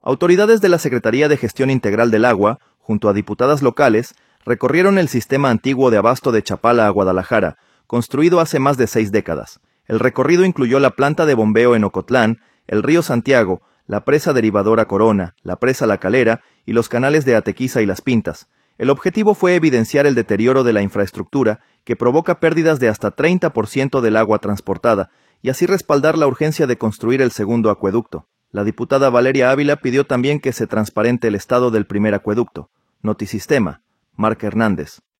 Autoridades de la Secretaría de Gestión Integral del Agua, junto a diputadas locales, recorrieron el sistema antiguo de abasto de Chapala a Guadalajara, construido hace más de 6 décadas. El recorrido incluyó la planta de bombeo en Ocotlán, el río Santiago, la presa derivadora Corona, la presa La Calera y los canales de Atequiza y Las Pintas. El objetivo fue evidenciar el deterioro de la infraestructura, que provoca pérdidas de hasta 30% del agua transportada, y así respaldar la urgencia de construir el segundo acueducto. La diputada Valeria Ávila pidió también que se transparente el estado del primer acueducto. Notisistema, Marc Hernández.